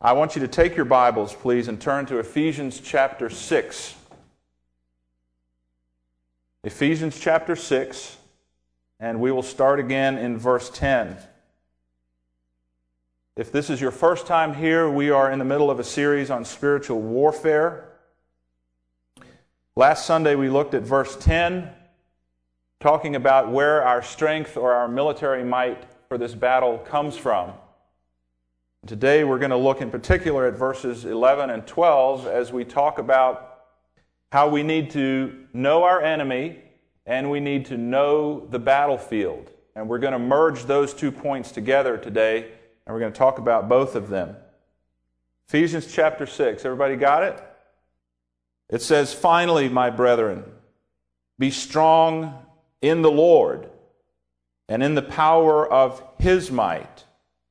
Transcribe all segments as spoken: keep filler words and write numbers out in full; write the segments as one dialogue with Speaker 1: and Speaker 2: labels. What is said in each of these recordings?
Speaker 1: I want you to take your Bibles, please, and turn to Ephesians chapter six. Ephesians chapter six, and we will start again in verse ten. If this is your first time here, we are in the middle of a series on spiritual warfare. Last Sunday we looked at verse ten, talking about where our strength or our military might for this battle comes from. Today we're going to look in particular at verses eleven and twelve as we talk about how we need to know our enemy and we need to know the battlefield. And we're going to merge those two points together today, and we're going to talk about both of them. Ephesians chapter six, everybody got it? It says, "Finally, my brethren, be strong in the Lord and in the power of His might.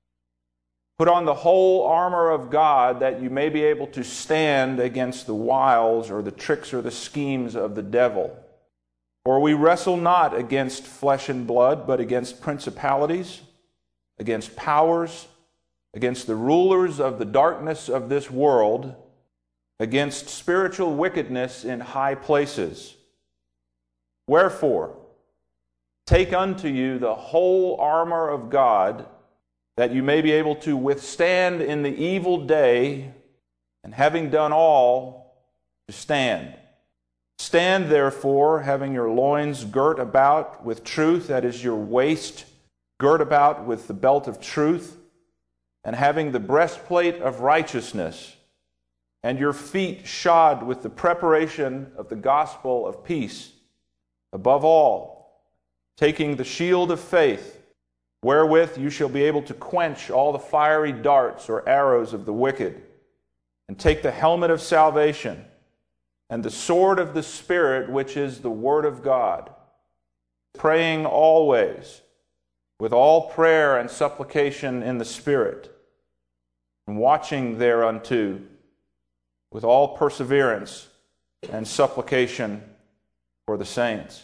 Speaker 1: Put on the whole armor of God that you may be able to stand against the wiles or the tricks or the schemes of the devil. For we wrestle not against flesh and blood, but against principalities, against powers, against the rulers of the darkness of this world, against spiritual wickedness in high places. Wherefore, take unto you the whole armor of God, that you may be able to withstand in the evil day, and having done all, to stand. Stand therefore, having your loins girt about with truth, that is your waist girt about with the belt of truth, and having the breastplate of righteousness, and your feet shod with the preparation of the gospel of peace. Above all, taking the shield of faith, wherewith you shall be able to quench all the fiery darts or arrows of the wicked, and take the helmet of salvation, and the sword of the Spirit, which is the word of God, praying always with all prayer and supplication in the Spirit, and watching thereunto with all perseverance and supplication for the saints."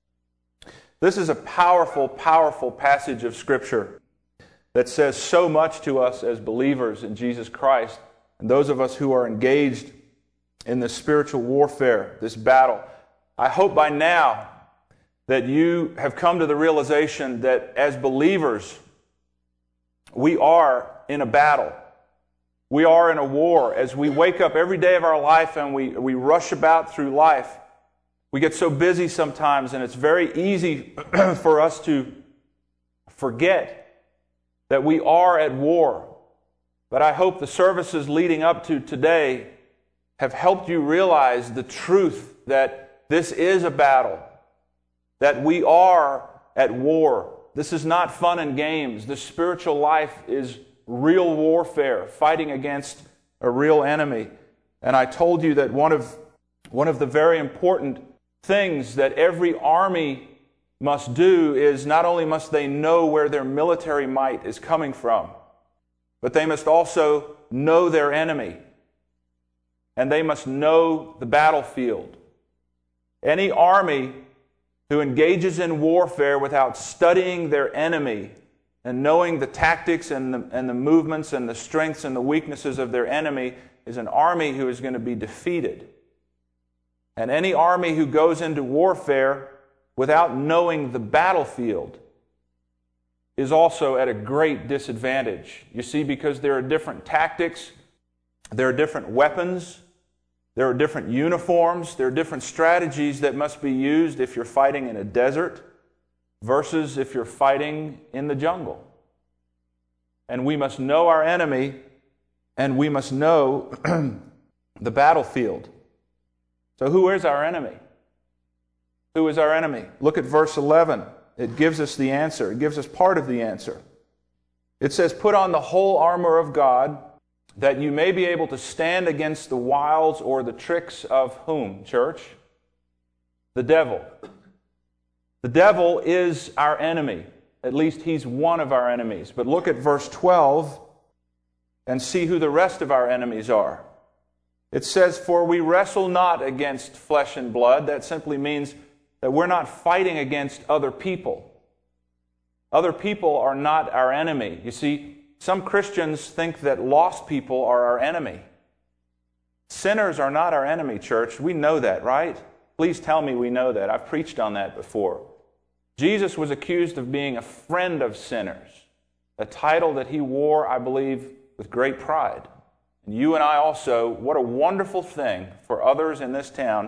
Speaker 1: This is a powerful, powerful passage of Scripture that says so much to us as believers in Jesus Christ, and those of us who are engaged in this spiritual warfare, this battle. I hope by now that you have come to the realization that as believers, we are in a battle. We are in a war. As we wake up every day of our life and we, we rush about through life, we get so busy sometimes, and it's very easy for us to forget that we are at war. But I hope the services leading up to today have helped you realize the truth that this is a battle, that we are at war. This is not fun and games. The spiritual life is real warfare, fighting against a real enemy. And I told you that one of, one of the very important things that every army must do is not only must they know where their military might is coming from, but they must also know their enemy. And they must know the battlefield. Any army who engages in warfare without studying their enemy and knowing the tactics and the, and the movements and the strengths and the weaknesses of their enemy is an army who is going to be defeated. And any army who goes into warfare without knowing the battlefield is also at a great disadvantage. You see, because there are different tactics, there are different weapons, there are different uniforms, there are different strategies that must be used if you're fighting in a desert versus if you're fighting in the jungle. And we must know our enemy, and we must know the battlefield. So who is our enemy? Who is our enemy? Look at verse eleven. It gives us the answer. It gives us part of the answer. It says, "Put on the whole armor of God, that you may be able to stand against the wiles or the tricks of" whom, church? The devil. The devil is our enemy. At least he's one of our enemies. But look at verse twelve and see who the rest of our enemies are. It says, "For we wrestle not against flesh and blood." That simply means that we're not fighting against other people. Other people are not our enemy. You see, Some Christians think that lost people are our enemy. Sinners are not our enemy, church. We know that, right? Please tell me we know that. I've preached on that before. Jesus was accused of being a friend of sinners, a title that he wore, I believe, with great pride. And you and I also, what a wonderful thing for others in this town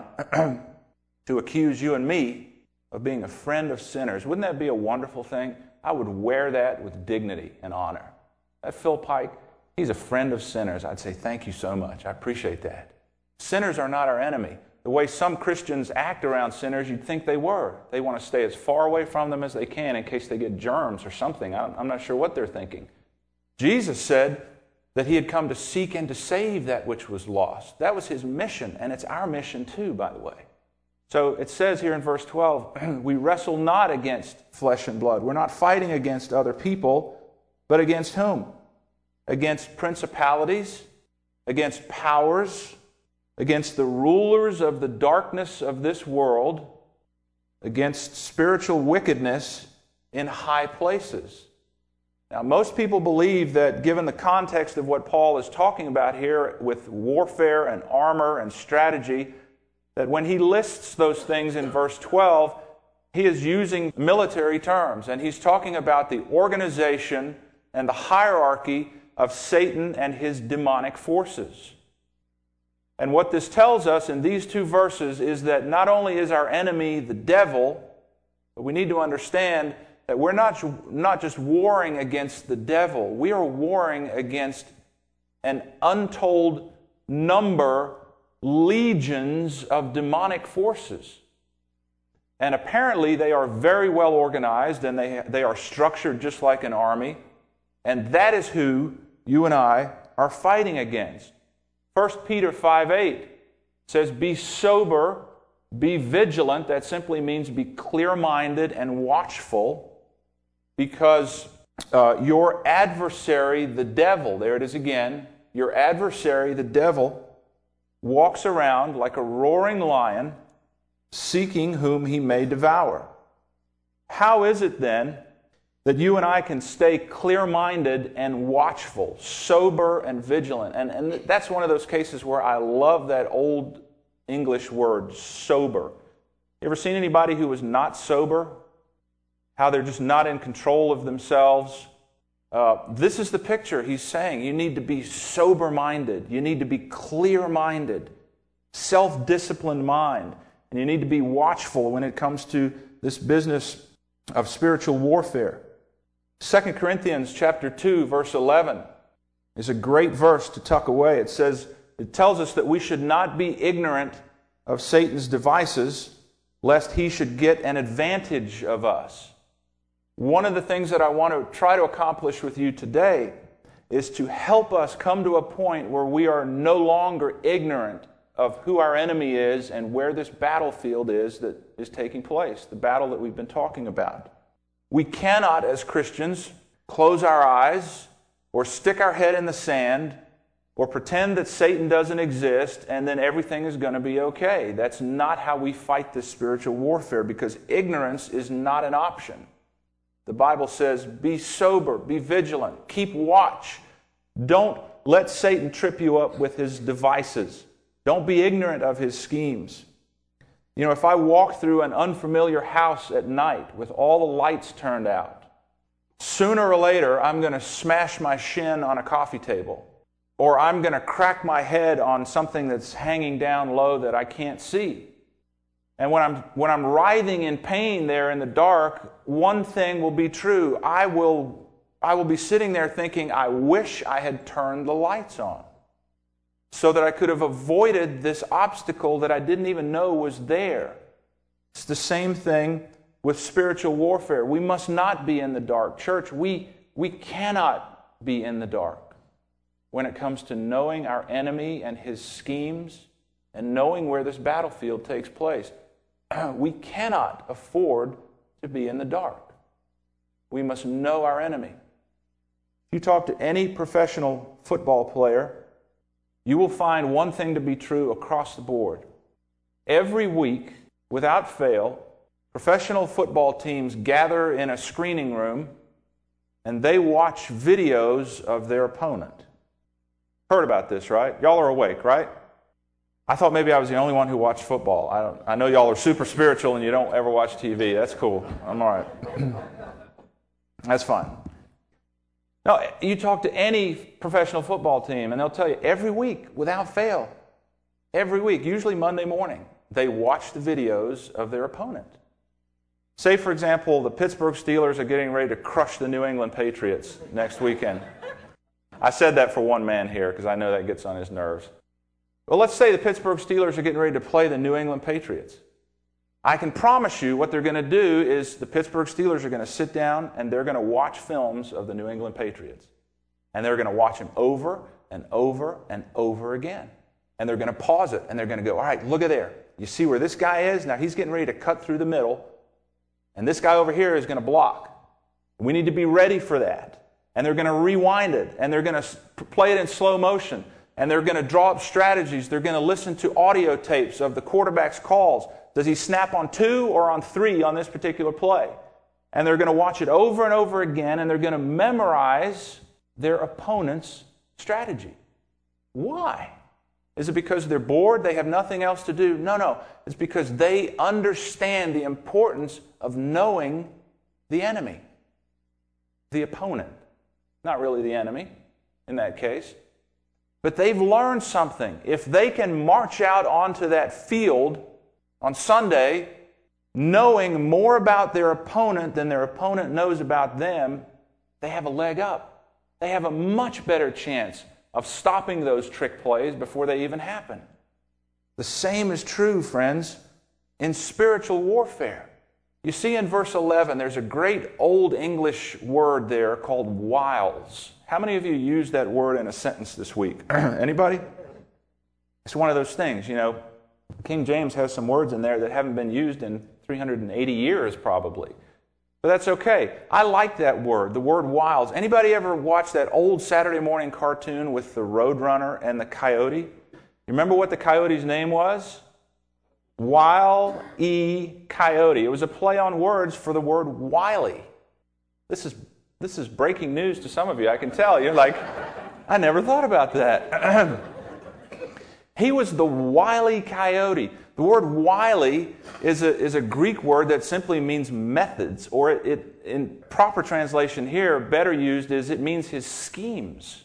Speaker 1: to accuse you and me of being a friend of sinners. Wouldn't that be a wonderful thing? I would wear that with dignity and honor. That Phil Pike, he's a friend of sinners. I'd say, thank you so much. I appreciate that. Sinners are not our enemy. The way some Christians act around sinners, you'd think they were. They want to stay as far away from them as they can in case they get germs or something. I'm not sure what they're thinking. Jesus said that he had come to seek and to save that which was lost. That was his mission, and it's our mission too, by the way. So it says here in verse twelve, we wrestle not against flesh and blood. We're not fighting against other people, but against whom? Against principalities, against powers, against the rulers of the darkness of this world, against spiritual wickedness in high places. Now, most people believe that given the context of what Paul is talking about here with warfare and armor and strategy, that when he lists those things in verse twelve, he is using military terms, and he's talking about the organization and the hierarchy of Satan and his demonic forces. And what this tells us in these two verses is that not only is our enemy the devil, but we need to understand that we're not, not just warring against the devil. We are warring against an untold number, legions of demonic forces. And apparently they are very well organized, and they, they are structured just like an army. And that is who you and I are fighting against. First Peter five eight says, be sober, be vigilant. That simply means be clear-minded and watchful, because uh, your adversary, the devil, there it is again, your adversary, the devil, walks around like a roaring lion, seeking whom he may devour. How is it then that you and I can stay clear-minded and watchful, sober and vigilant? And, and that's one of those cases where I love that old English word, sober. You ever seen anybody who was not sober? How they're just not in control of themselves? Uh, this is the picture he's saying. You need to be sober-minded. You need to be clear-minded, self-disciplined mind. And you need to be watchful when it comes to this business of spiritual warfare. Second Corinthians chapter two, verse eleven is a great verse to tuck away. It says, it tells us that we should not be ignorant of Satan's devices, lest he should get an advantage of us. One of the things that I want to try to accomplish with you today is to help us come to a point where we are no longer ignorant of who our enemy is and where this battlefield is that is taking place, the battle that we've been talking about. We cannot, as Christians, close our eyes or stick our head in the sand or pretend that Satan doesn't exist and then everything is going to be okay. That's not how we fight this spiritual warfare, because ignorance is not an option. The Bible says, be sober, be vigilant, keep watch. Don't let Satan trip you up with his devices. Don't be ignorant of his schemes. You know, if I walk through an unfamiliar house at night with all the lights turned out, sooner or later I'm going to smash my shin on a coffee table, or I'm going to crack my head on something that's hanging down low that I can't see. And when I'm when I'm writhing in pain there in the dark, one thing will be true. I will I will be sitting there thinking, I wish I had turned the lights on, so that I could have avoided this obstacle that I didn't even know was there. It's the same thing with spiritual warfare. We must not be in the dark. Church, we, we cannot be in the dark when it comes to knowing our enemy and his schemes and knowing where this battlefield takes place. We cannot afford to be in the dark. We must know our enemy. If you talk to any professional football player, you will find one thing to be true across the board. Every week, without fail, professional football teams gather in a screening room and they watch videos of their opponent. Heard about this, right? Y'all are awake, right? I thought maybe I was the only one who watched football. I don't, I know y'all are super spiritual and you don't ever watch T V. That's cool. I'm all right. That's fine. No, you talk to any professional football team and they'll tell you every week, without fail, every week, usually Monday morning, they watch the videos of their opponent. Say, for example, the Pittsburgh Steelers are getting ready to crush the New England Patriots next weekend. I said that for one man here because I know that gets on his nerves. Well, let's say the Pittsburgh Steelers are getting ready to play the New England Patriots. I can promise you what they're going to do is the Pittsburgh Steelers are going to sit down and they're going to watch films of the New England Patriots. And they're going to watch them over and over and over again. And they're going to pause it and they're going to go, all right, look at there. You see where this guy is? Now he's getting ready to cut through the middle. And this guy over here is going to block. We need to be ready for that. And they're going to rewind it. And they're going to play it in slow motion. And they're going to draw up strategies. They're going to listen to audio tapes of the quarterback's calls. Does he snap on two or on three on this particular play? And they're going to watch it over and over again, and they're going to memorize their opponent's strategy. Why? Is it because they're bored? They have nothing else to do? No, no. It's because they understand the importance of knowing the enemy, the opponent. Not really the enemy in that case. But they've learned something. If they can march out onto that field on Sunday, knowing more about their opponent than their opponent knows about them, they have a leg up. They have a much better chance of stopping those trick plays before they even happen. The same is true, friends, in spiritual warfare. You see in verse eleven, there's a great old English word there called wiles. How many of you used that word in a sentence this week? Anybody? It's one of those things, you know. King James has some words in there that haven't been used in three hundred eighty years probably. But that's okay. I like that word, the word wiles. Anybody ever watch that old Saturday morning cartoon with the Roadrunner and the coyote? You remember what the coyote's name was? Wile E. Coyote. It was a play on words for the word wily. This is this is breaking news to some of you, I can tell. You're like, I never thought about that. He was the wily coyote. The word wily is a, is a Greek word that simply means methods, or it, it, in proper translation here, better used is it means his schemes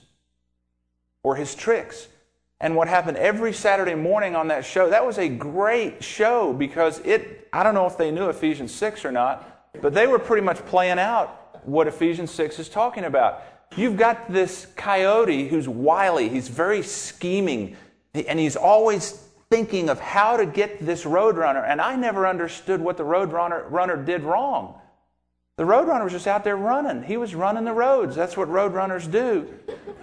Speaker 1: or his tricks. And what happened every Saturday morning on that show, that was a great show because it, I don't know if they knew Ephesians six or not, but they were pretty much playing out what Ephesians six is talking about. You've got this coyote who's wily, he's very scheming, and he's always thinking of how to get this roadrunner. And I never understood what the roadrunner runner did wrong. The roadrunner was just out there running. He was running the roads. That's what roadrunners do.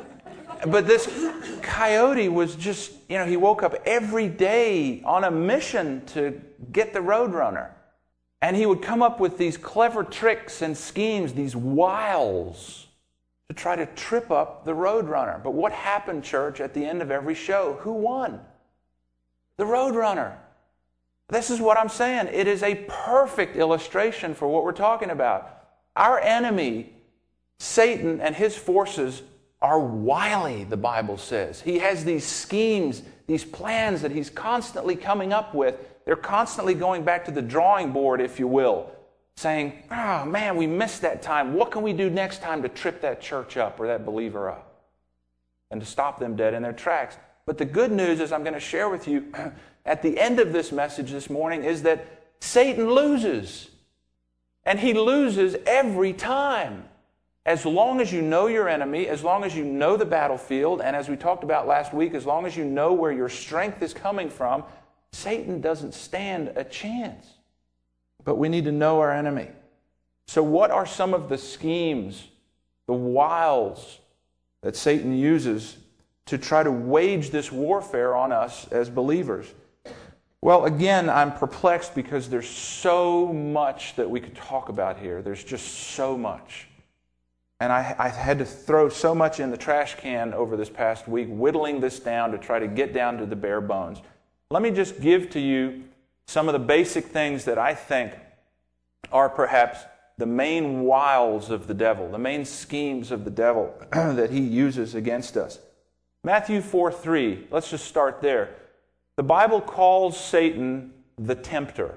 Speaker 1: But this coyote was just, you know, he woke up every day on a mission to get the roadrunner. And he would come up with these clever tricks and schemes, these wiles, to try to trip up the roadrunner. But what happened, church, at the end of every show? Who won? The roadrunner. This is what I'm saying. It is a perfect illustration for what we're talking about. Our enemy, Satan, and his forces are wily, the Bible says. He has these schemes, these plans that he's constantly coming up with. They're constantly going back to the drawing board, if you will, saying, oh man, we missed that time. What can we do next time to trip that church up or that believer up? And to stop them dead in their tracks. But the good news is I'm going to share with you at the end of this message this morning is that Satan loses. And he loses every time. As long as you know your enemy, as long as you know the battlefield, and as we talked about last week, as long as you know where your strength is coming from, Satan doesn't stand a chance. But we need to know our enemy. So what are some of the schemes, the wiles that Satan uses to try to wage this warfare on us as believers? Well, again, I'm perplexed because there's so much that we could talk about here. There's just so much. And I, I had to throw so much in the trash can over this past week, whittling this down to try to get down to the bare bones. Let me just give to you some of the basic things that I think are perhaps the main wiles of the devil, the main schemes of the devil that he uses against us. Matthew four three, let's just start there. The Bible calls Satan the tempter.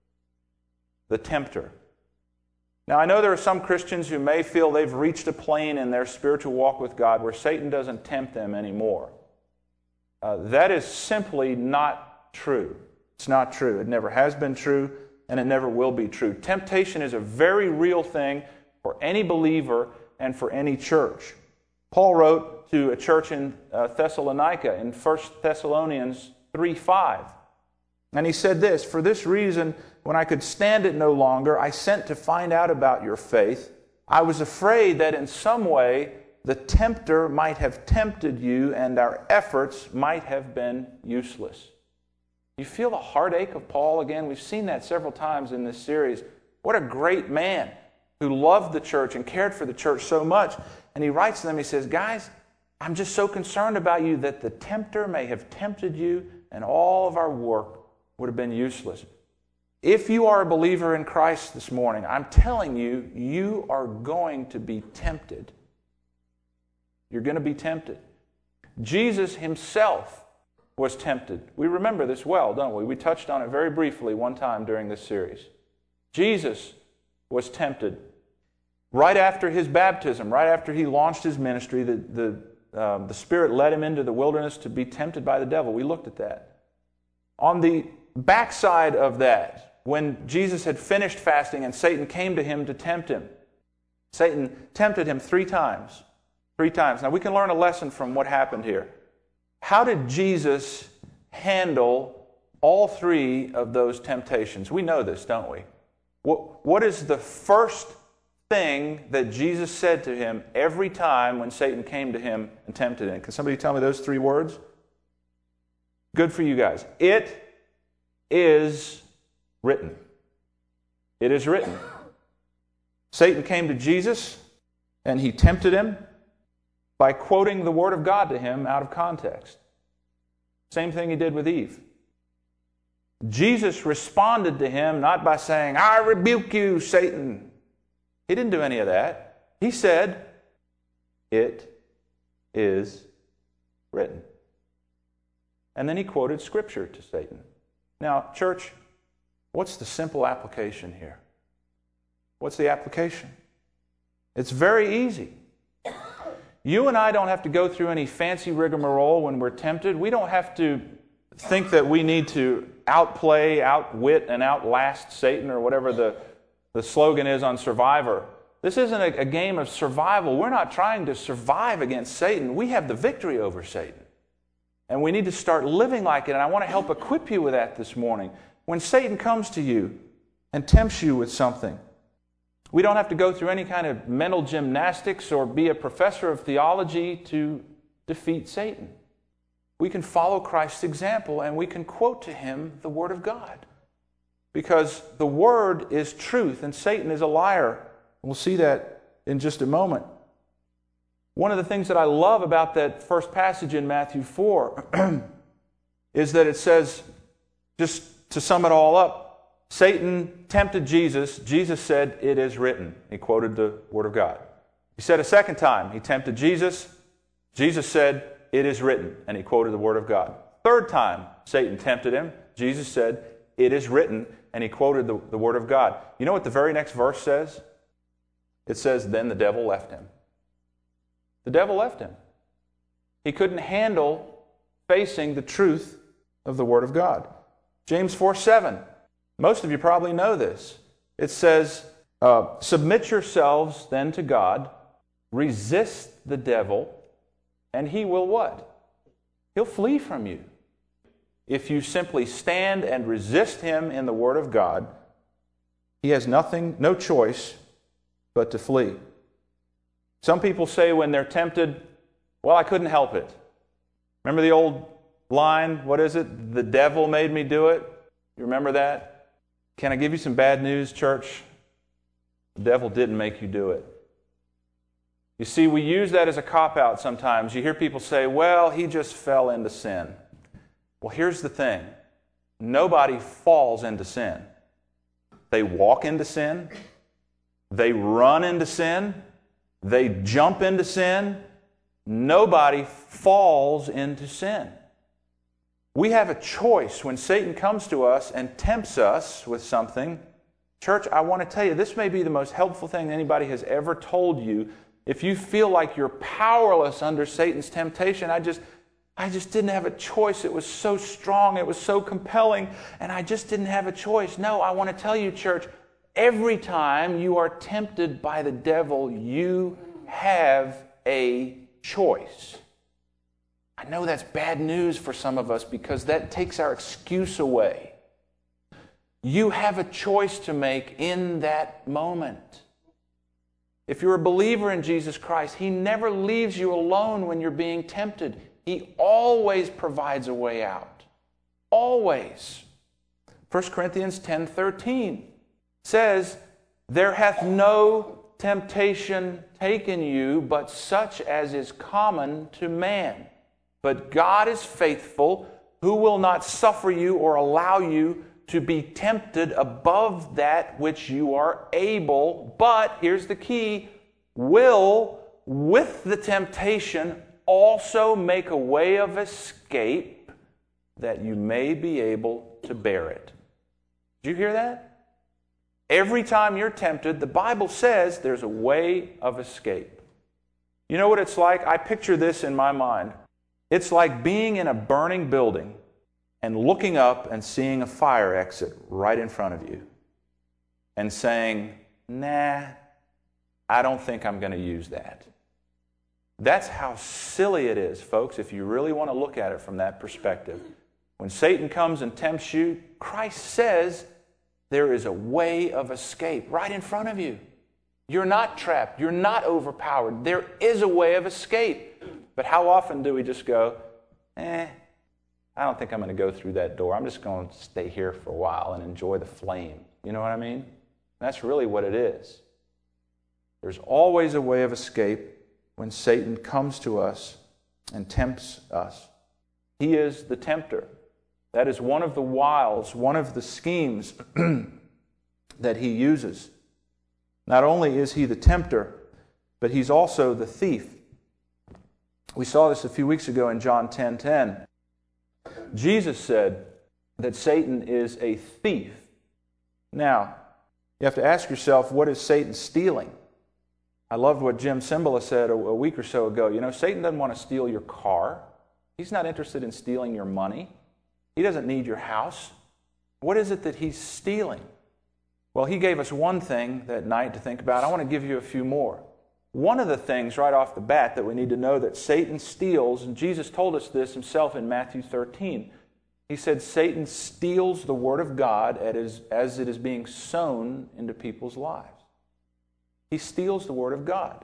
Speaker 1: The tempter. Now, I know there are some Christians who may feel they've reached a plane in their spiritual walk with God where Satan doesn't tempt them anymore. Uh, that is simply not true. It's not true. It never has been true, and it never will be true. Temptation is a very real thing for any believer and for any church. Paul wrote to a church in uh, Thessalonica in First Thessalonians three five. And he said this, "For this reason, when I could stand it no longer, I sent to find out about your faith. I was afraid that in some way the tempter might have tempted you and our efforts might have been useless." You feel the heartache of Paul again? We've seen that several times in this series. What a great man who loved the church and cared for the church so much. And he writes to them, he says, "Guys, I'm just so concerned about you that the tempter may have tempted you and all of our work would have been useless." If you are a believer in Christ this morning, I'm telling you, you are going to be tempted. You're going to be tempted. Jesus himself was tempted. We remember this well, don't we? We touched on it very briefly one time during this series. Jesus was tempted. Right after his baptism, right after he launched his ministry, the, the, um, the Spirit led him into the wilderness to be tempted by the devil. We looked at that. On the backside of that, when Jesus had finished fasting and Satan came to him to tempt him, Satan tempted him three times. Three times. Now we can learn a lesson from what happened here. How did Jesus handle all three of those temptations? We know this, don't we? What, what is the first thing that Jesus said to him every time when Satan came to him and tempted him? Can somebody tell me those three words? Good for you guys. It is written. It is written. Satan came to Jesus and he tempted him by quoting the Word of God to him out of context. Same thing he did with Eve. Jesus responded to him not by saying, "I rebuke you, Satan." He didn't do any of that. He said, "It is written." And then he quoted Scripture to Satan. Now, church, what's the simple application here? What's the application? It's very easy. You and I don't have to go through any fancy rigmarole when we're tempted. We don't have to think that we need to outplay, outwit, and outlast Satan or whatever the, the slogan is on Survivor. This isn't a, a game of survival. We're not trying to survive against Satan. We have the victory over Satan. And we need to start living like it. And I want to help equip you with that this morning. When Satan comes to you and tempts you with something, we don't have to go through any kind of mental gymnastics or be a professor of theology to defeat Satan. We can follow Christ's example and we can quote to him the Word of God. Because the Word is truth and Satan is a liar. We'll see that in just a moment. One of the things that I love about that first passage in Matthew four is that it says, just to sum it all up, Satan tempted Jesus. Jesus said, "It is written." He quoted the Word of God. He said a second time, he tempted Jesus. Jesus said, "It is written," and he quoted the Word of God. Third time, Satan tempted him. Jesus said, "It is written," and he quoted the, the Word of God. You know what the very next verse says? It says, "Then the devil left him." The devil left him. He couldn't handle facing the truth of the Word of God. James four seven. Most of you probably know this. It says, uh, "Submit yourselves then to God, resist the devil, and he will" what? He'll flee from you. If you simply stand and resist him in the Word of God, he has nothing, no choice but to flee. Some people say when they're tempted, "Well, I couldn't help it." Remember the old line, what is it? "The devil made me do it." You remember that? Can I give you some bad news, church? The devil didn't make you do it. You see, we use that as a cop-out sometimes. You hear people say, "Well, he just fell into sin." Well, here's the thing. Nobody falls into sin. They walk into sin, They run into sin. They jump into sin. Nobody falls into sin. We have a choice when Satan comes to us and tempts us with something. Church, I want to tell you, this may be the most helpful thing anybody has ever told you. If you feel like you're powerless under Satan's temptation, I just, I just didn't have a choice. It was so strong. It was so compelling. And I just didn't have a choice. No, I want to tell you, church, every time you are tempted by the devil, you have a choice. I know that's bad news for some of us because that takes our excuse away. You have a choice to make in that moment. If you're a believer in Jesus Christ, He never leaves you alone when you're being tempted. He always provides a way out. Always. First Corinthians ten thirteen says, "There hath no temptation taken you, but such as is common to man. But God is faithful, who will not suffer you or allow you to be tempted above that which you are able, but," here's the key, "will with the temptation also make a way of escape that you may be able to bear it." Did you hear that? Every time you're tempted, the Bible says there's a way of escape. You know what it's like? I picture this in my mind. It's like being in a burning building and looking up and seeing a fire exit right in front of you and saying, "Nah, I don't think I'm going to use that." That's how silly it is, folks, if you really want to look at it from that perspective. When Satan comes and tempts you, Christ says there is a way of escape right in front of you. You're not trapped. You're not overpowered. There is a way of escape. But how often do we just go, eh, I don't think I'm going to go through that door. I'm just going to stay here for a while and enjoy the flame. You know what I mean? That's really what it is. There's always a way of escape when Satan comes to us and tempts us. He is the tempter. That is one of the wiles, one of the schemes that he uses. Not only is he the tempter, but he's also the thief. We saw this a few weeks ago in John ten ten. Jesus said that Satan is a thief. Now, you have to ask yourself, what is Satan stealing? I loved what Jim Cymbala said a, a week or so ago. You know, Satan doesn't want to steal your car. He's not interested in stealing your money. He doesn't need your house. What is it that he's stealing? Well, he gave us one thing that night to think about. I want to give you a few more. One of the things right off the bat that we need to know that Satan steals, and Jesus told us this himself in Matthew thirteen. He said Satan steals the Word of God as it is being sown into people's lives. He steals the Word of God.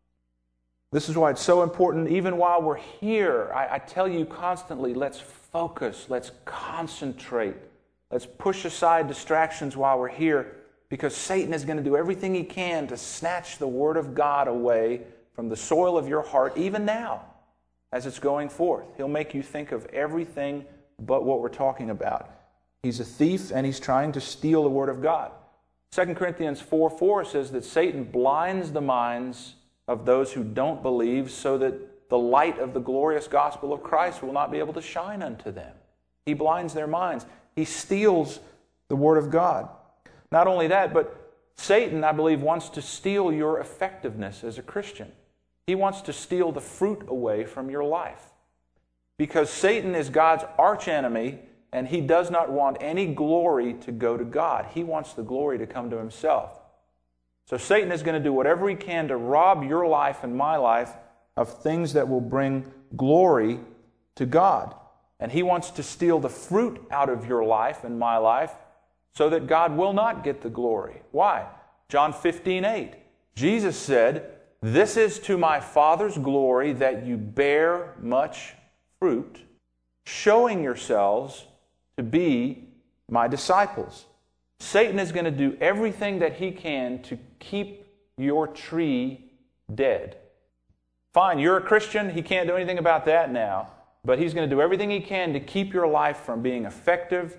Speaker 1: This is why it's so important, even while we're here. I, I tell you constantly, let's focus, let's concentrate, let's push aside distractions while we're here, because Satan is going to do everything he can to snatch the Word of God away from the soil of your heart, even now, as it's going forth. He'll make you think of everything but what we're talking about. He's a thief, and he's trying to steal the Word of God. Second Corinthians four four says that Satan blinds the minds of those who don't believe so that the light of the glorious gospel of Christ will not be able to shine unto them. He blinds their minds. He steals the Word of God. Not only that, but Satan, I believe, wants to steal your effectiveness as a Christian. He wants to steal the fruit away from your life. Because Satan is God's archenemy, and he does not want any glory to go to God. He wants the glory to come to himself. So Satan is going to do whatever he can to rob your life and my life of things that will bring glory to God. And he wants to steal the fruit out of your life and my life so that God will not get the glory. Why? John fifteen eight. Jesus said, "This is to my Father's glory that you bear much fruit, showing yourselves to be my disciples." Satan is going to do everything that he can to keep your tree dead. Fine, you're a Christian. He can't do anything about that now. But he's going to do everything he can to keep your life from being effective,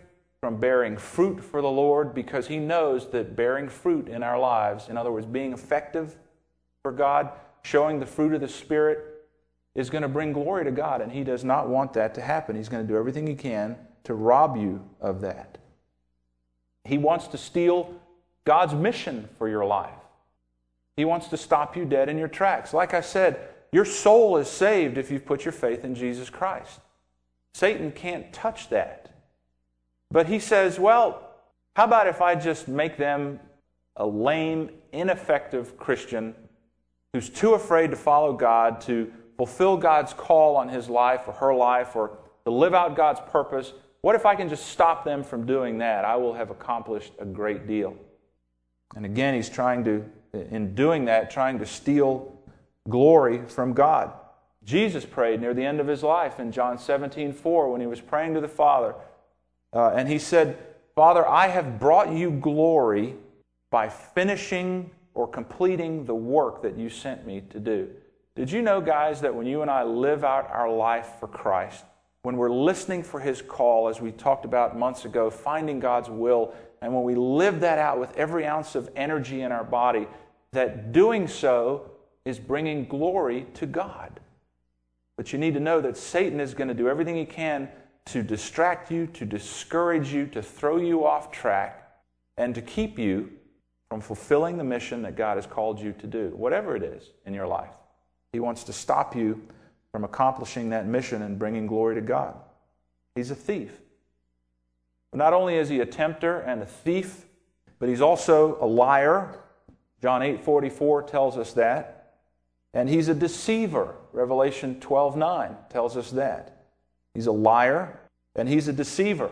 Speaker 1: from bearing fruit for the Lord, because He knows that bearing fruit in our lives, in other words, being effective for God, showing the fruit of the Spirit, is going to bring glory to God, and He does not want that to happen. He's going to do everything He can to rob you of that. He wants to steal God's mission for your life. He wants to stop you dead in your tracks. Like I said, your soul is saved if you've put your faith in Jesus Christ. Satan can't touch that. But he says, well, how about if I just make them a lame, ineffective Christian who's too afraid to follow God, to fulfill God's call on his life or her life, or to live out God's purpose? What if I can just stop them from doing that? I will have accomplished a great deal. And again, he's trying to, in doing that, trying to steal glory from God. Jesus prayed near the end of his life in John seventeen four when he was praying to the Father. Uh, and he said, Father, I have brought you glory by finishing or completing the work that you sent me to do. Did you know, guys, that when you and I live out our life for Christ, when we're listening for His call, as we talked about months ago, finding God's will, and when we live that out with every ounce of energy in our body, that doing so is bringing glory to God. But you need to know that Satan is going to do everything he can to distract you, to discourage you, to throw you off track, and to keep you from fulfilling the mission that God has called you to do, whatever it is in your life. He wants to stop you from accomplishing that mission and bringing glory to God. He's a thief. But not only is he a tempter and a thief, but he's also a liar. John eight forty-four tells us that. And he's a deceiver. Revelation twelve nine tells us that. He's a liar, and he's a deceiver.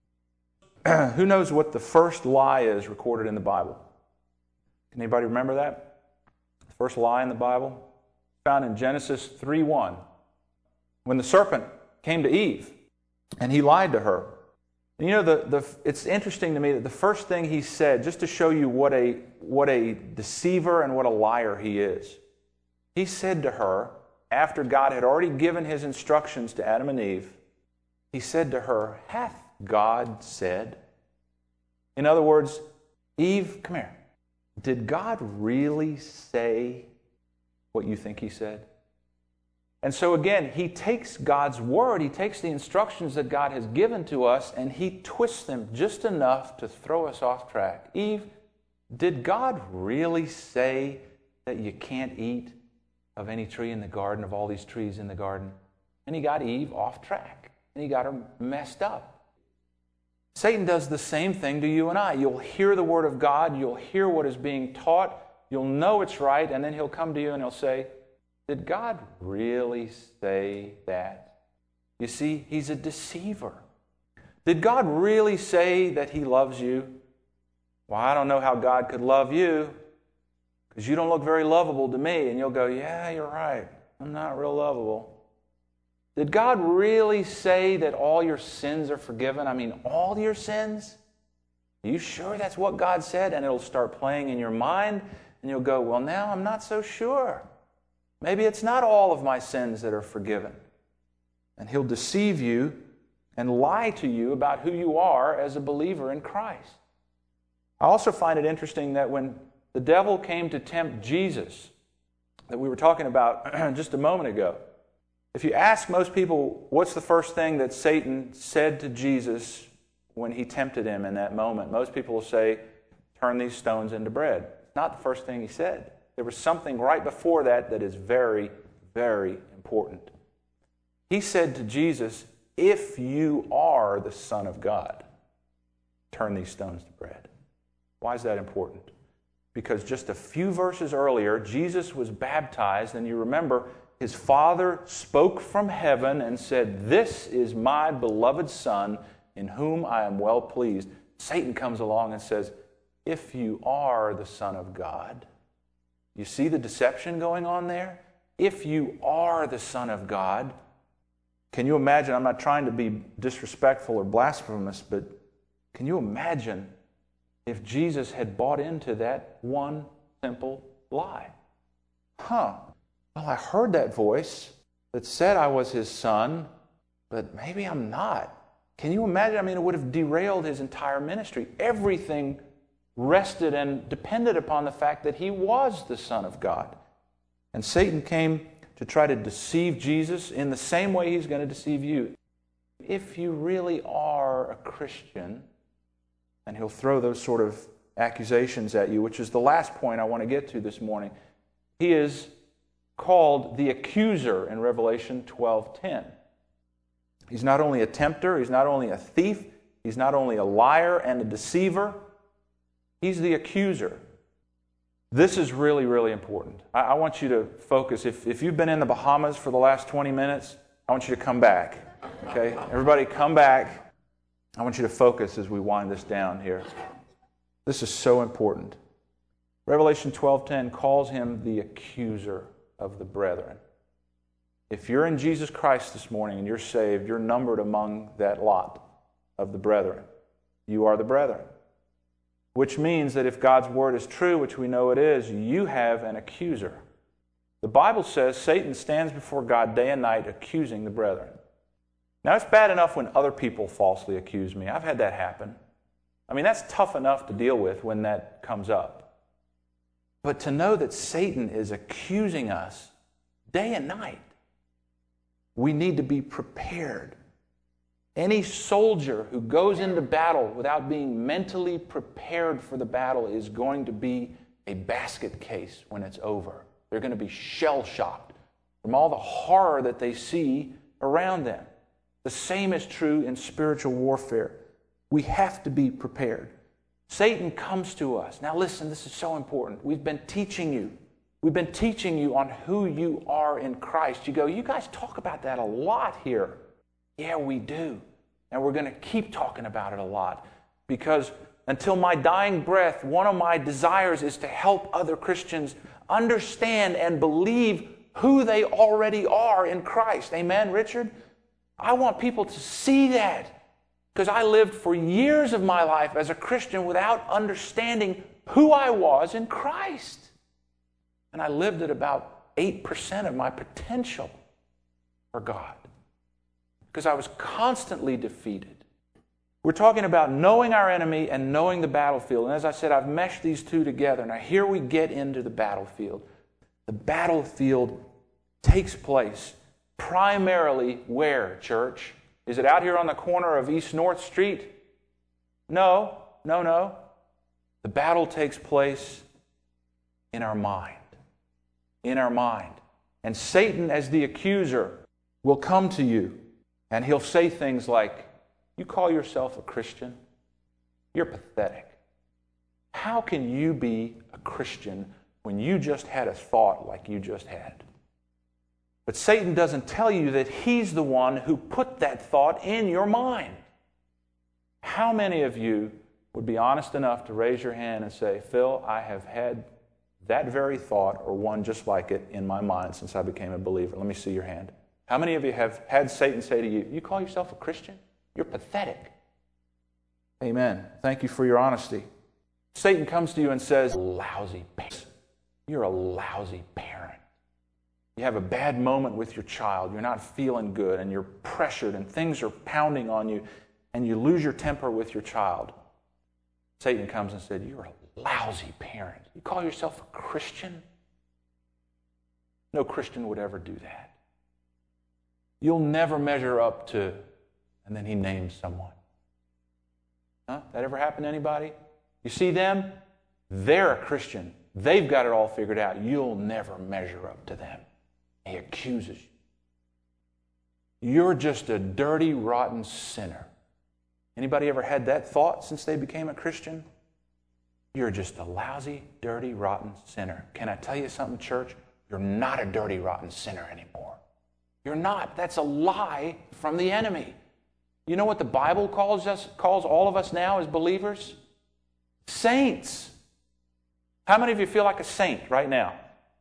Speaker 1: Who knows what the first lie is recorded in the Bible? Can anybody remember that? The first lie in the Bible? Found in Genesis three one. When the serpent came to Eve, and he lied to her. And you know, the, the, it's interesting to me that the first thing he said, just to show you what a, what a deceiver and what a liar he is, he said to her, after God had already given his instructions to Adam and Eve, he said to her, hath God said? In other words, Eve, come here. Did God really say what you think he said? And so again, he takes God's word, he takes the instructions that God has given to us, and he twists them just enough to throw us off track. Eve, did God really say that you can't eat of any tree in the garden, of all these trees in the garden? And he got Eve off track, and he got her messed up. Satan does the same thing to you and I. You'll hear the word of God, you'll hear what is being taught, you'll know it's right, and then he'll come to you and he'll say, did God really say that? You see, he's a deceiver. Did God really say that he loves you? Well, I don't know how God could love you, because you don't look very lovable to me. And you'll go, yeah, you're right. I'm not real lovable. Did God really say that all your sins are forgiven? I mean, all your sins? Are you sure that's what God said? And it'll start playing in your mind, and you'll go, well, now I'm not so sure. Maybe it's not all of my sins that are forgiven. And he'll deceive you and lie to you about who you are as a believer in Christ. I also find it interesting that when the devil came to tempt Jesus, that we were talking about just a moment ago, if you ask most people what's the first thing that Satan said to Jesus when he tempted him in that moment, most people will say, turn these stones into bread. It's not the first thing he said. There was something right before that that is very, very important. He said to Jesus, if you are the Son of God, turn these stones to bread. Why is that important? Because just a few verses earlier, Jesus was baptized, and you remember his Father spoke from heaven and said, this is my beloved Son, in whom I am well pleased. Satan comes along and says, if you are the Son of God. You see the deception going on there? If you are the Son of God, can you imagine, I'm not trying to be disrespectful or blasphemous, but can you imagine if Jesus had bought into that one simple lie? Huh, well, I heard that voice that said I was his son, but maybe I'm not. Can you imagine? I mean, it would have derailed his entire ministry. Everything rested and depended upon the fact that he was the Son of God. And Satan came to try to deceive Jesus in the same way he's going to deceive you. If you really are a Christian, and he'll throw those sort of accusations at you, which is the last point I want to get to this morning. He is called the accuser in Revelation twelve ten. He's not only a tempter, he's not only a thief, he's not only a liar and a deceiver, he's the accuser. This is really, really important. I, I want you to focus. If, if you've been in the Bahamas for the last twenty minutes, I want you to come back. Okay? Everybody come back. I want you to focus as we wind this down here. This is so important. Revelation twelve ten calls him the accuser of the brethren. If you're in Jesus Christ this morning and you're saved, you're numbered among that lot of the brethren. You are the brethren. Which means that if God's word is true, which we know it is, you have an accuser. The Bible says Satan stands before God day and night accusing the brethren. Now, it's bad enough when other people falsely accuse me. I've had that happen. I mean, that's tough enough to deal with when that comes up. But to know that Satan is accusing us day and night, we need to be prepared. Any soldier who goes into battle without being mentally prepared for the battle is going to be a basket case when it's over. They're going to be shell-shocked from all the horror that they see around them. The same is true in spiritual warfare. We have to be prepared. Satan comes to us. Now listen, this is so important. We've been teaching you. We've been teaching you on who you are in Christ. You go, you guys talk about that a lot here. Yeah, we do. And we're going to keep talking about it a lot. Because until my dying breath, one of my desires is to help other Christians understand and believe who they already are in Christ. Amen, Richard? I want people to see that. Because I lived for years of my life as a Christian without understanding who I was in Christ. And I lived at about eight percent of my potential for God. Because I was constantly defeated. We're talking about knowing our enemy and knowing the battlefield. And as I said, I've meshed these two together. Now here we get into the battlefield. The battlefield takes place primarily where, church? Is it out here on the corner of East North Street? No, no, no. The battle takes place in our mind. In our mind. And Satan, as the accuser, will come to you and he'll say things like, you call yourself a Christian? You're pathetic. How can you be a Christian when you just had a thought like you just had? But Satan doesn't tell you that he's the one who put that thought in your mind. How many of you would be honest enough to raise your hand and say, Phil, I have had that very thought or one just like it in my mind since I became a believer? Let me see your hand. How many of you have had Satan say to you, you call yourself a Christian? You're pathetic. Amen. Thank you for your honesty. Satan comes to you and says, lousy parent. You're a lousy parent. You have a bad moment with your child. You're not feeling good and you're pressured and things are pounding on you and you lose your temper with your child. Satan comes and said, you're a lousy parent. You call yourself a Christian? No Christian would ever do that. You'll never measure up to, and then he names someone. Huh? That ever happened to anybody? You see them? They're a Christian. They've got it all figured out. You'll never measure up to them. He accuses you. You're just a dirty, rotten sinner. Anybody ever had that thought since they became a Christian? You're just a lousy, dirty, rotten sinner. Can I tell you something, church? You're not a dirty, rotten sinner anymore. You're not. That's a lie from the enemy. You know what the Bible calls us, calls all of us now as believers? Saints. How many of you feel like a saint right now?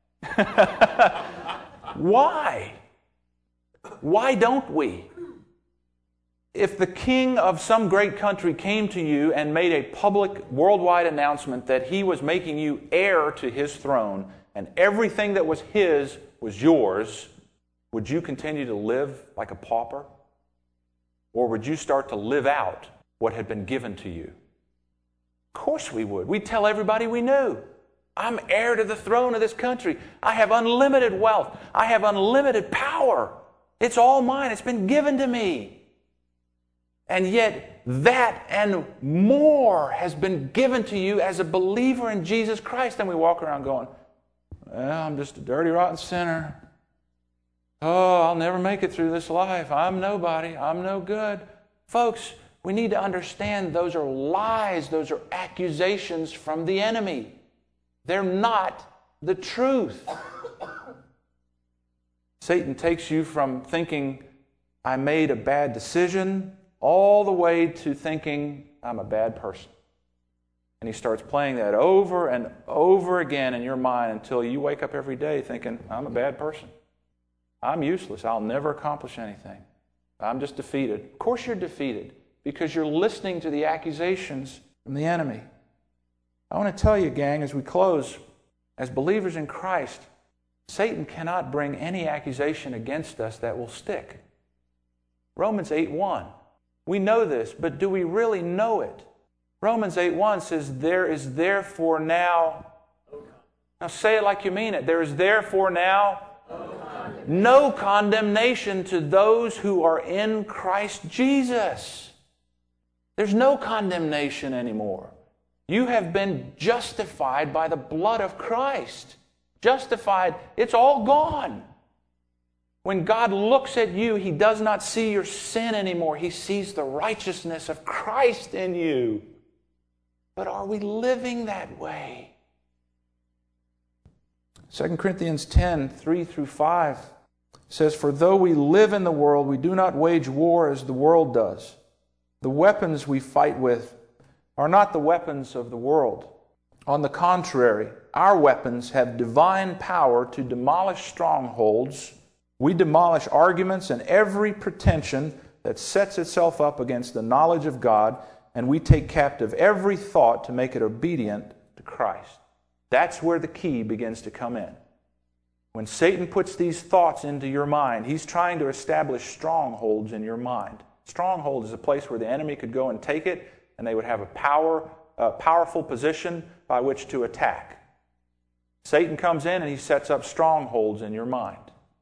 Speaker 1: Why? Why don't we? If the king of some great country came to you and made a public worldwide announcement that he was making you heir to his throne and everything that was his was yours, would you continue to live like a pauper? Or would you start to live out what had been given to you? Of course we would. We'd tell everybody we knew. I'm heir to the throne of this country. I have unlimited wealth. I have unlimited power. It's all mine. It's been given to me. And yet that and more has been given to you as a believer in Jesus Christ. And we walk around going, well, I'm just a dirty, rotten sinner. Oh, I'll never make it through this life. I'm nobody. I'm no good. Folks, we need to understand those are lies. Those are accusations from the enemy. They're not the truth. Satan takes you from thinking, I made a bad decision, all the way to thinking, I'm a bad person. And he starts playing that over and over again in your mind until you wake up every day thinking, I'm a bad person. I'm useless. I'll never accomplish anything. I'm just defeated. Of course you're defeated because you're listening to the accusations from the enemy. I want to tell you, gang, as we close, as believers in Christ, Satan cannot bring any accusation against us that will stick. Romans eight one. We know this, but do we really know it? Romans eight one says, there is therefore now... Now say it like you mean it. There is therefore now... no condemnation to those who are in Christ Jesus. There's no condemnation anymore. You have been justified by the blood of Christ. Justified, it's all gone. When God looks at you, He does not see your sin anymore. He sees the righteousness of Christ in you. But are we living that way? Second Corinthians ten, three through five says, for though we live in the world, we do not wage war as the world does. The weapons we fight with are not the weapons of the world. On the contrary, our weapons have divine power to demolish strongholds. We demolish arguments and every pretension that sets itself up against the knowledge of God, and we take captive every thought to make it obedient to Christ. That's where the key begins to come in. When Satan puts these thoughts into your mind, he's trying to establish strongholds in your mind. Stronghold is a place where the enemy could go and take it, and they would have a power, a powerful position by which to attack. Satan comes in and he sets up strongholds in your mind.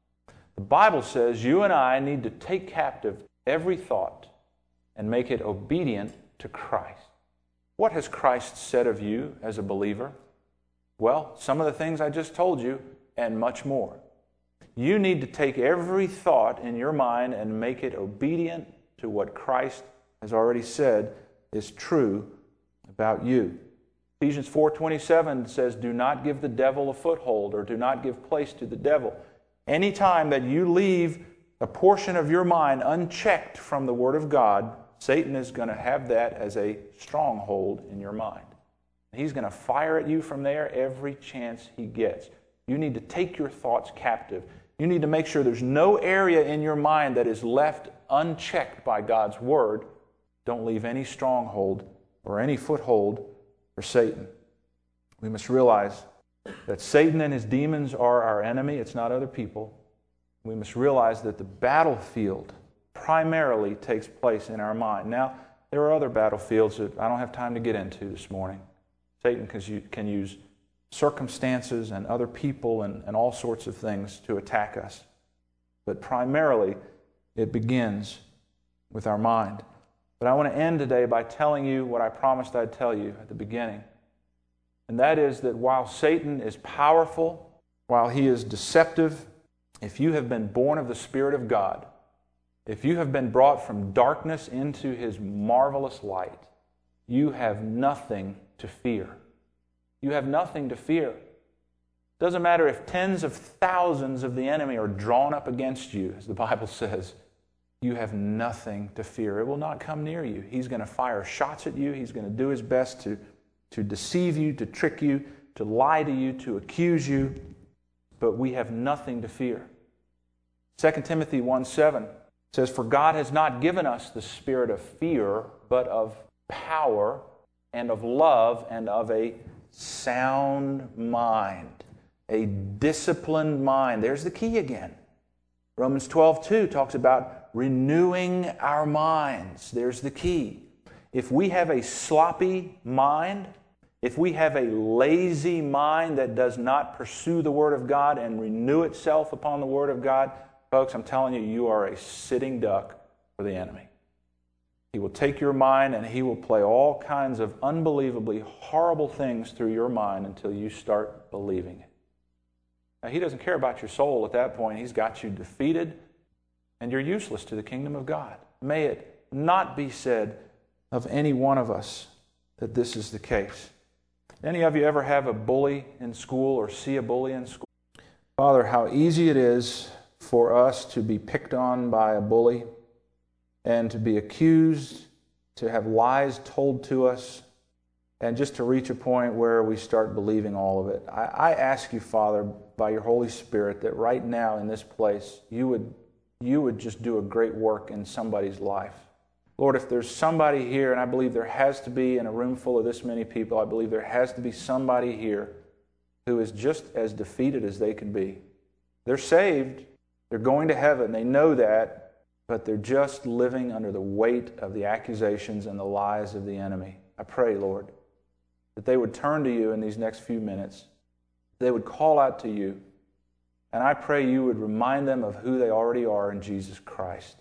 Speaker 1: The Bible says you and I need to take captive every thought and make it obedient to Christ. What has Christ said of you as a believer? Well, some of the things I just told you and much more. You need to take every thought in your mind and make it obedient to what Christ has already said is true about you. Ephesians four twenty-seven says, do not give the devil a foothold, or do not give place to the devil. Anytime that you leave a portion of your mind unchecked from the Word of God, Satan is going to have that as a stronghold in your mind. He's going to fire at you from there every chance he gets. You need to take your thoughts captive. You need to make sure there's no area in your mind that is left unchecked by God's Word. Don't leave any stronghold or any foothold for Satan. We must realize that Satan and his demons are our enemy. It's not other people. We must realize that the battlefield primarily takes place in our mind. Now, there are other battlefields that I don't have time to get into this morning. Satan can use circumstances and other people and, and all sorts of things to attack us. But primarily, it begins with our mind. But I want to end today by telling you what I promised I'd tell you at the beginning. And that is that while Satan is powerful, while he is deceptive, if you have been born of the Spirit of God, if you have been brought from darkness into His marvelous light, you have nothing to fear. You have nothing to fear. It doesn't matter if tens of thousands of the enemy are drawn up against you, as the Bible says. You have nothing to fear. It will not come near you. He's going to fire shots at you. He's going to do his best to, to deceive you, to trick you, to lie to you, to accuse you. But we have nothing to fear. Second Timothy one seven says, for God has not given us the spirit of fear, but of power and of love and of a sound mind, a disciplined mind. There's the key again. Romans twelve two talks about renewing our minds. There's the key. If we have a sloppy mind, if we have a lazy mind that does not pursue the Word of God and renew itself upon the Word of God, folks, I'm telling you, you are a sitting duck for the enemy. He will take your mind and he will play all kinds of unbelievably horrible things through your mind until you start believing it. Now, he doesn't care about your soul at that point. He's got you defeated, and you're useless to the kingdom of God. May it not be said of any one of us that this is the case. Any of you ever have a bully in school or see a bully in school? Father, how easy it is for us to be picked on by a bully and to be accused, to have lies told to us, and just to reach a point where we start believing all of it. I, I ask you, Father, by your Holy Spirit, that right now in this place, you would, you would just do a great work in somebody's life. Lord, if there's somebody here, and I believe there has to be in a room full of this many people, I believe there has to be somebody here who is just as defeated as they can be. They're saved, they're going to heaven, they know that, but they're just living under the weight of the accusations and the lies of the enemy. I pray, Lord, that they would turn to you in these next few minutes. They would call out to you. And I pray you would remind them of who they already are in Jesus Christ.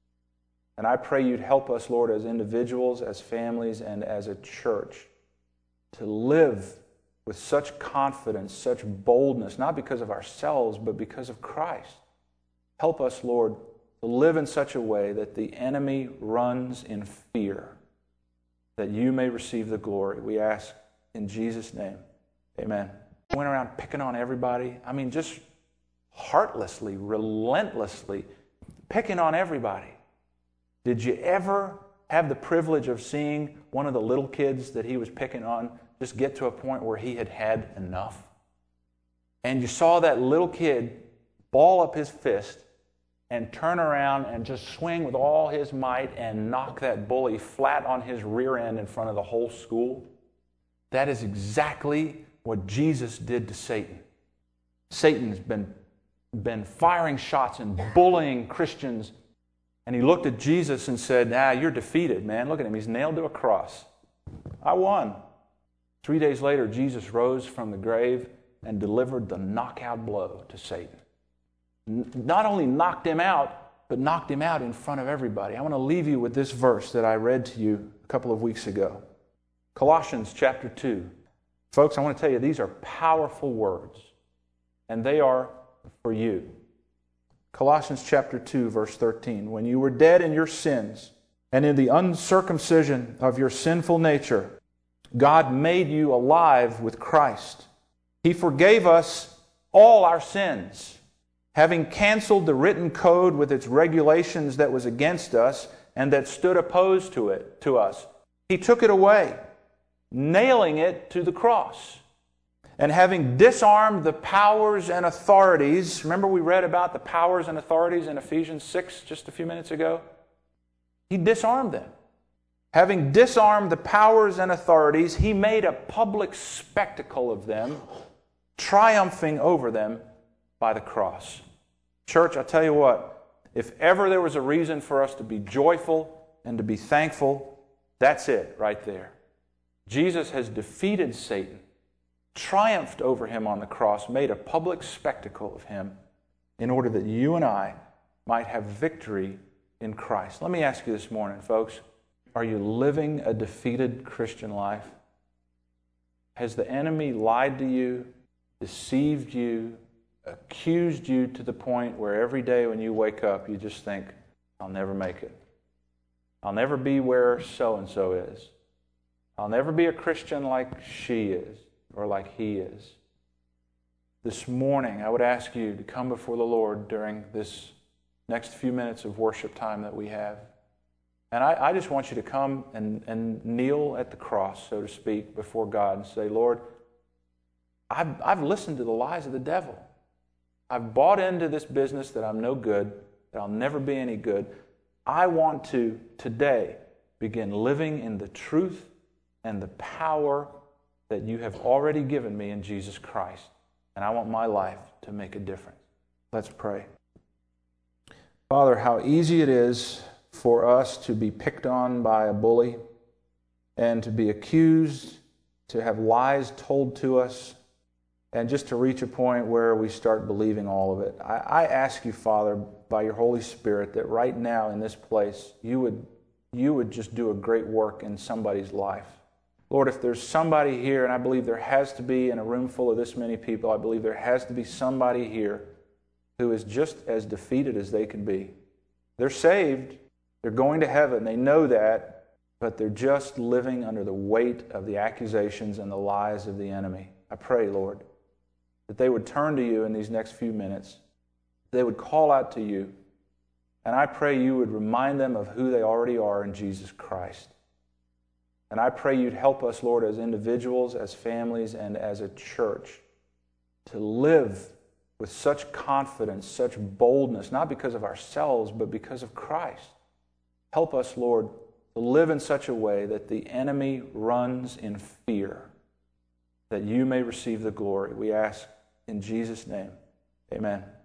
Speaker 1: And I pray you'd help us, Lord, as individuals, as families, and as a church to live with such confidence, such boldness, not because of ourselves, but because of Christ. Help us, Lord, to live in such a way that the enemy runs in fear, that you may receive the glory. We ask in Jesus' name. Amen. Went around picking on everybody. I mean, just heartlessly, relentlessly picking on everybody. Did you ever have the privilege of seeing one of the little kids that he was picking on just get to a point where he had had enough? And you saw that little kid ball up his fist and turn around and just swing with all his might and knock that bully flat on his rear end in front of the whole school. That is exactly what Jesus did to Satan. Satan's been, been firing shots and bullying Christians, and he looked at Jesus and said, ah, you're defeated, man. Look at him. He's nailed to a cross. I won. Three days later, Jesus rose from the grave and delivered the knockout blow to Satan. Not only knocked him out, but knocked him out in front of everybody. I want to leave you with this verse that I read to you a couple of weeks ago. Colossians chapter two. Folks, I want to tell you, these are powerful words, and they are for you. Colossians chapter two, verse thirteen. When you were dead in your sins and in the uncircumcision of your sinful nature, God made you alive with Christ. He forgave us all our sins, having canceled the written code with its regulations that was against us and that stood opposed to it, to us. He took it away, nailing it to the cross. And having disarmed the powers and authorities, remember we read about the powers and authorities in Ephesians six just a few minutes ago? He disarmed them. Having disarmed the powers and authorities, he made a public spectacle of them, triumphing over them by the cross. Church, I tell you what, if ever there was a reason for us to be joyful and to be thankful, that's it right there. Jesus has defeated Satan, triumphed over him on the cross, made a public spectacle of him in order that you and I might have victory in Christ. Let me ask you this morning, folks, are you living a defeated Christian life? Has the enemy lied to you, deceived you, accused you to the point where every day when you wake up you just think, I'll never make it. I'll never be where so-and-so is. I'll never be a Christian like she is or like he is. This morning I would ask you to come before the Lord during this next few minutes of worship time that we have. And I, I just want you to come and, and kneel at the cross, so to speak, before God and say, Lord, I've, I've listened to the lies of the devil. I've bought into this business that I'm no good, that I'll never be any good. I want to, today, begin living in the truth and the power that you have already given me in Jesus Christ. And I want my life to make a difference. Let's pray. Father, how easy it is for us to be picked on by a bully and to be accused, to have lies told to us, and just to reach a point where we start believing all of it. I, I ask you, Father, by your Holy Spirit, that right now in this place, you would, you would just do a great work in somebody's life. Lord, if there's somebody here, and I believe there has to be in a room full of this many people, I believe there has to be somebody here who is just as defeated as they can be. They're saved, they're going to heaven, they know that, but they're just living under the weight of the accusations and the lies of the enemy. I pray, Lord, that they would turn to you in these next few minutes. They would call out to you. And I pray you would remind them of who they already are in Jesus Christ. And I pray you'd help us, Lord, as individuals, as families, and as a church to live with such confidence, such boldness, not because of ourselves, but because of Christ. Help us, Lord, to live in such a way that the enemy runs in fear, that you may receive the glory. We ask in Jesus' name, amen.